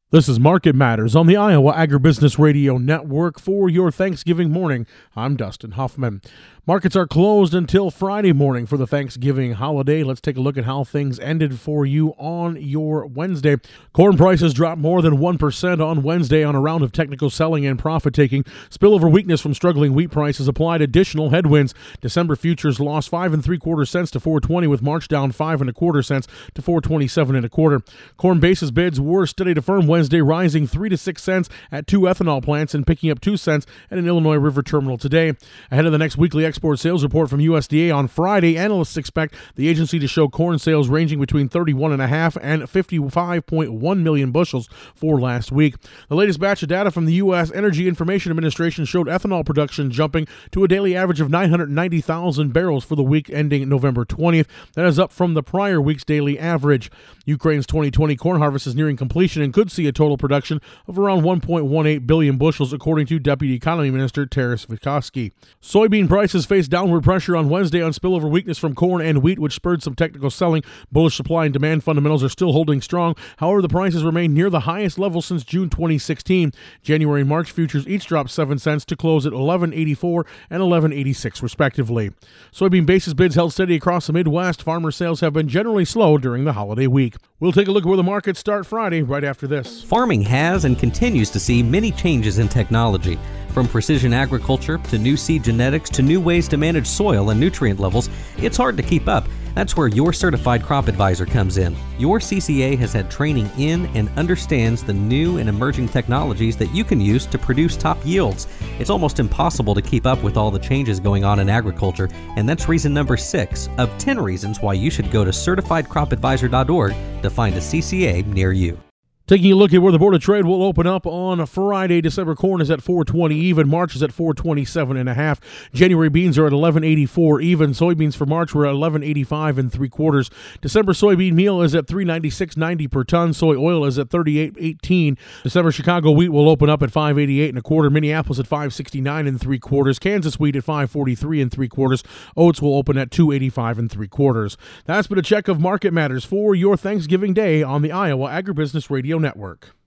This is Market Matters on the Iowa Agribusiness Radio Network for your Thanksgiving morning. I'm Dustin Huffman. Markets are closed until Friday morning for the Thanksgiving holiday. Let's take a look at how things ended for you on your Wednesday. Corn prices dropped more than 1% on Wednesday on a round of technical selling and profit-taking. Spillover weakness from struggling wheat prices applied additional headwinds. December futures lost 5 3/4 cents to $4.20, with March down 5 1/4 cents to $4.27 1/4. Corn basis bids were steady to firm Wednesday, rising 3 to 6 cents at two ethanol plants and picking up 2 cents at an Illinois River terminal today. Ahead of the next weekly export sales report from USDA on Friday, analysts expect the agency to show corn sales ranging between 31.5 and 55.1 million bushels for last week. The latest batch of data from the U.S. Energy Information Administration showed ethanol production jumping to a daily average of 990,000 barrels for the week ending November 20th. That is up from the prior week's daily average. Ukraine's 2020 corn harvest is nearing completion and could see a total production of around 1.18 billion bushels, according to Deputy Economy Minister Taras Vikoski. Soybean prices faced downward pressure on Wednesday on spillover weakness from corn and wheat, which spurred some technical selling. Bullish supply and demand fundamentals are still holding strong. However, the prices remain near the highest level since June 2016. January and March futures each dropped 7 cents to close at $11.84 and $11.86 respectively. Soybean basis bids held steady across the Midwest. Farmer sales have been generally slow during the holiday week. We'll take a look at where the markets start Friday right after this. Farming has and continues to see many changes in technology. From precision agriculture to new seed genetics to new ways to manage soil and nutrient levels, it's hard to keep up. That's where your Certified Crop Advisor comes in. Your CCA has had training in and understands the new and emerging technologies that you can use to produce top yields. It's almost impossible to keep up with all the changes going on in agriculture, and that's reason number 6 of 10 reasons why you should go to CertifiedCropAdvisor.org to find a CCA near you. Taking a look at where the Board of Trade will open up on Friday, December corn is at $4.20 even. March is at $4.27.5. January beans are at $11.84 even. Soybeans for March were at $11.85 3/4. December soybean meal is at $396.90 per ton. Soy oil is at $38.18. December Chicago wheat will open up at $5.88 1/4. Minneapolis at $5.69 3/4. Kansas wheat at $5.43 3/4. Oats will open at $2.85 3/4. That's been a check of Market Matters for your Thanksgiving Day on the Iowa Agribusiness Radio Network.